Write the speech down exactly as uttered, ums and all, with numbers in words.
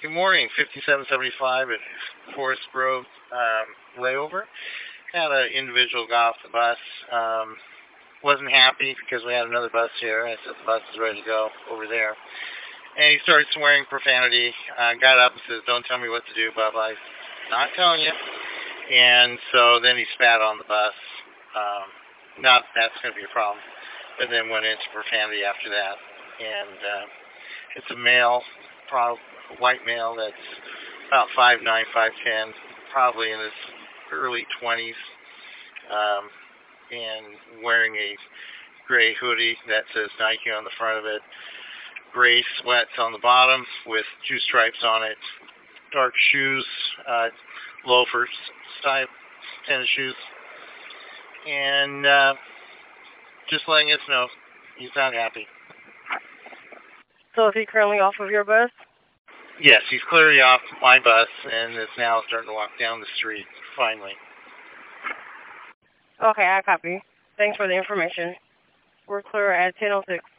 Good morning, fifty-seven seventy-five at Forest Grove um, layover. Had an individual got off the bus. Um, wasn't happy because we had another bus here. I said the bus is ready to go over there. And he started swearing profanity. Uh, got up and says, "Don't tell me what to do, Bubba. I'm not telling you." And so then he spat on the bus. Um, not that that's going to be a problem. But then went into profanity after that. And uh, it's a male, probably a white male that's about five nine, five ten, probably in his early twenties, um, and wearing a gray hoodie that says Nike on the front of it, gray sweats on the bottom with two stripes on it, dark shoes, uh, loafers, style tennis shoes, and uh, just letting us know he's not happy. So is he currently off of your bus? Yes, he's clearly off my bus and is now starting to walk down the street, finally. Okay, I copy. Thanks for the information. We're clear at ten oh six.